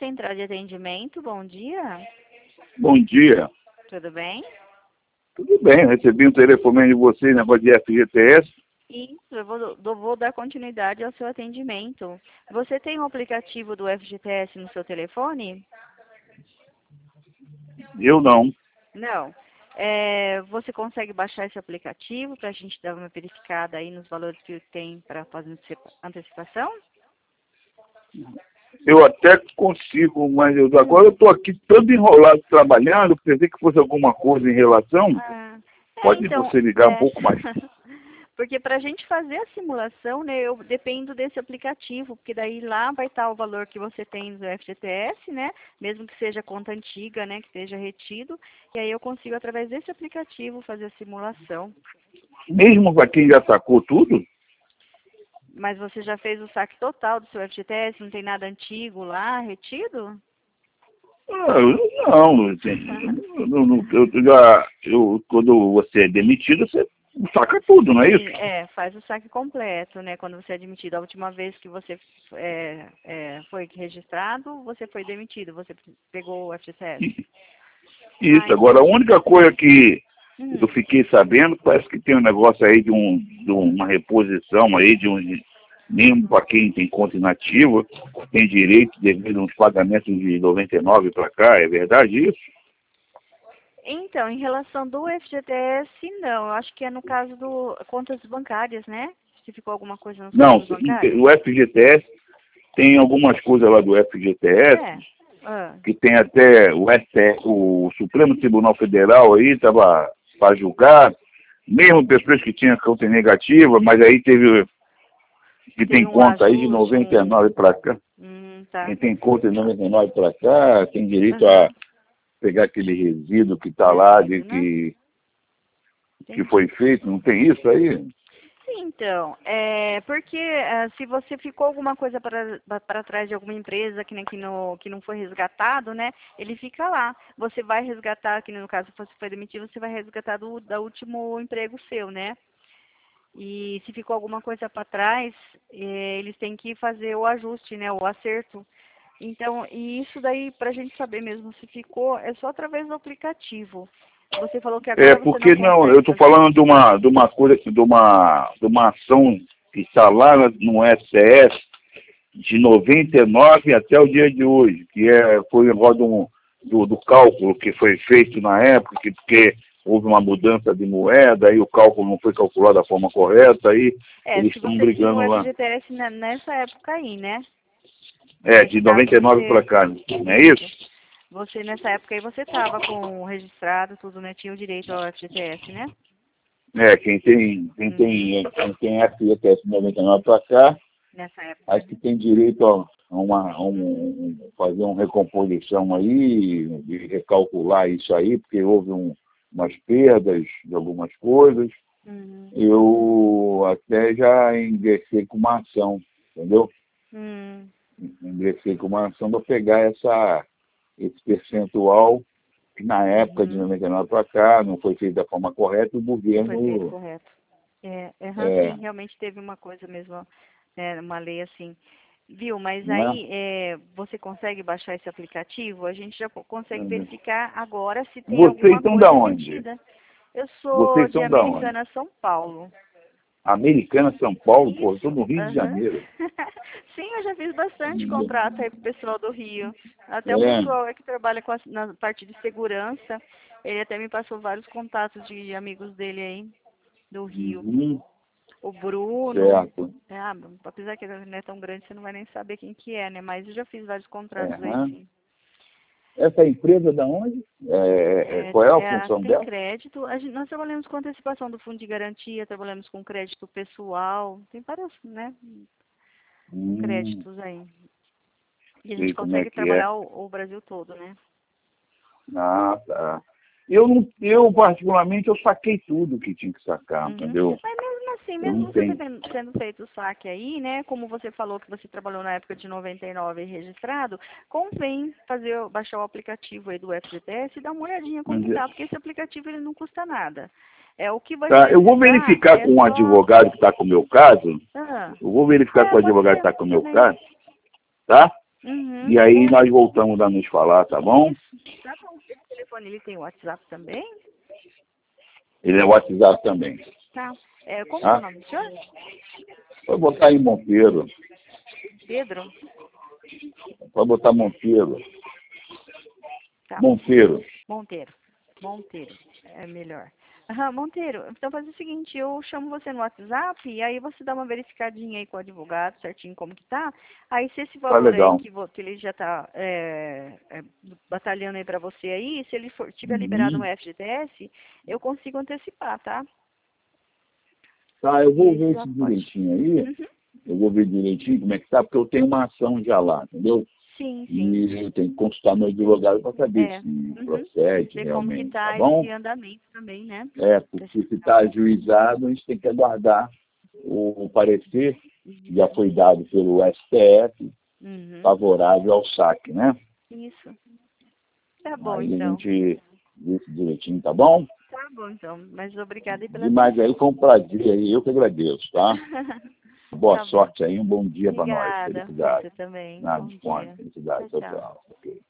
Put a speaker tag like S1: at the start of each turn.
S1: Central de Atendimento, bom dia.
S2: Bom dia.
S1: Tudo bem?
S2: Tudo bem, recebi um telefonema de vocês, negócio de FGTS.
S1: Isso, eu vou dar continuidade ao seu atendimento. Você tem um aplicativo do FGTS no seu telefone?
S2: Eu não.
S1: Não. Você consegue baixar esse aplicativo para a gente dar uma verificada aí nos valores que tem para fazer antecipação?
S2: Eu até consigo, mas agora eu estou aqui todo enrolado trabalhando, pensei que fosse alguma coisa em relação. Pode
S1: Então,
S2: você ligar um pouco mais.
S1: Porque para a gente fazer a simulação, né, eu dependo desse aplicativo, porque daí lá vai estar o valor que você tem do FGTS, né, mesmo que seja conta antiga, né, que esteja retido, e aí eu consigo, através desse aplicativo, fazer a simulação.
S2: Mesmo para quem já sacou tudo?
S1: Mas você já fez o saque total do seu FGTS? Não tem nada antigo lá, retido?
S2: Quando você é demitido, você saca tudo, não é isso?
S1: Faz o saque completo, né? Quando você é demitido. A última vez que você foi registrado, você foi demitido, você pegou o FGTS.
S2: Isso, agora a única coisa que eu fiquei sabendo, parece que tem um negócio aí de uma reposição aí, mesmo para quem tem conta inativa, tem direito devido a uns pagamentos de 99 para cá, é verdade isso?
S1: Então, em relação do FGTS, não. Eu acho que é no caso do contas bancárias, né? Se ficou alguma coisa nas contas bancárias.
S2: Não, o FGTS, tem algumas coisas lá do FGTS, que tem até o Supremo Tribunal Federal aí, estava para julgar, mesmo pessoas que tinham conta negativa, mas aí que tem conta aí de 99 para cá. Quem tem conta de 99 para cá, tem direito a pegar aquele resíduo que está lá, que foi feito, não tem isso aí?
S1: Então, porque se você ficou alguma coisa para trás de alguma empresa que não foi resgatado, né, ele fica lá. Você vai resgatar, que no caso você foi demitido, você vai resgatar do último emprego seu, né? E se ficou alguma coisa para trás, eles têm que fazer o ajuste, né, o acerto. Então, e isso daí, para a gente saber mesmo se ficou, é só através do aplicativo. Você falou que agora
S2: porque
S1: você não
S2: eu estou falando de uma coisa, de uma ação que está lá no STF de 99 até o dia de hoje, que foi o negócio do cálculo que foi feito na época, porque houve uma mudança de moeda, aí o cálculo não foi calculado da forma correta, aí eles estão brigando lá.
S1: Se você tinha o FGTS nessa época aí, né?
S2: De 99 para cá, não é isso?
S1: Você, nessa época aí, você estava com o registrado, tudo, né? Tinha o direito ao FGTS, né?
S2: Quem tem FGTS 99 para cá,
S1: nessa época,
S2: acho que tem direito a fazer uma recomposição aí, de recalcular isso aí, porque houve umas perdas de algumas coisas. Eu até já ingressei com uma ação, entendeu? Ingressei com uma ação para pegar esse percentual que na época de 99 para cá não foi feito da forma correta, o governo...
S1: Foi feito correto. Sim, realmente teve uma coisa mesmo, uma lei assim. Viu, mas aí você consegue baixar esse aplicativo? A gente já consegue verificar agora se tem alguma coisa metida. Eu sou de Americana, São Paulo.
S2: Americana, São Paulo? Pô, eu estou no Rio de Janeiro.
S1: Sim, eu já fiz bastante contrato aí com o pessoal do Rio. Até o pessoal que trabalha na parte de segurança, ele até me passou vários contatos de amigos dele aí, do Rio. O Bruno.
S2: Certo.
S1: Apesar que ele não é tão grande, você não vai nem saber quem que é, né? Mas eu já fiz vários contratos aí, sim.
S2: Essa empresa da onde? Qual é a função dela?
S1: Tem crédito. Nós trabalhamos com antecipação do fundo de garantia, trabalhamos com crédito pessoal, tem vários, né, créditos aí. E a gente consegue trabalhar o Brasil todo, né?
S2: Tá. Eu particularmente, eu saquei tudo que tinha que sacar, entendeu?
S1: Mas mesmo assim, mesmo você tendo feito o saque aí, né, como você falou que você trabalhou na época de 99 registrado, convém baixar o aplicativo aí do FGTS e dar uma olhadinha como que tá, porque esse aplicativo ele não custa nada. O que vai
S2: eu vou verificar com o advogado que está com o meu caso. Eu vou verificar com o advogado que está com o meu caso, tá?
S1: Uhum.
S2: E aí nós voltamos a nos falar, tá bom?
S1: Tá bom. Esse telefone ele tem WhatsApp também?
S2: Ele é WhatsApp também.
S1: Tá. Como é o nome do senhor?
S2: Pode botar aí Monteiro.
S1: Pedro?
S2: Pode botar Monteiro.
S1: Tá.
S2: Monteiro.
S1: Monteiro. É melhor. Monteiro, então faz o seguinte, eu chamo você no WhatsApp e aí você dá uma verificadinha aí com o advogado, certinho como que tá. Aí se esse valor aí que ele já tá batalhando aí pra você aí, se ele tiver liberado no FGTS, eu consigo antecipar, tá?
S2: Tá, eu vou ver isso direitinho aí.
S1: Uhum.
S2: Eu vou ver direitinho como é que tá, porque eu tenho uma ação já lá, entendeu?
S1: Sim.
S2: E eu tenho que consultar meu advogado para saber se procede
S1: ver
S2: realmente,
S1: como que tá
S2: tá bom?
S1: esse andamento também, né?
S2: Porque se está ajuizado, a gente tem que aguardar o parecer que já foi dado pelo STF favorável ao saque, né?
S1: Isso. Tá bom,
S2: Aí
S1: então.
S2: a gente vê isso direitinho, tá bom?
S1: Tá bom, então. Mas obrigada aí pela
S2: Demais aí, foi um prazer aí, eu que agradeço, tá? Boa sorte aí, um bom dia para nós.
S1: Obrigada. Pra
S2: Felicidade.
S1: você também.
S2: Nada,
S1: Bom
S2: disponha.
S1: dia.
S2: Felicidade.
S1: Tchau,
S2: Tchau,
S1: tchau.
S2: tchau. Ok.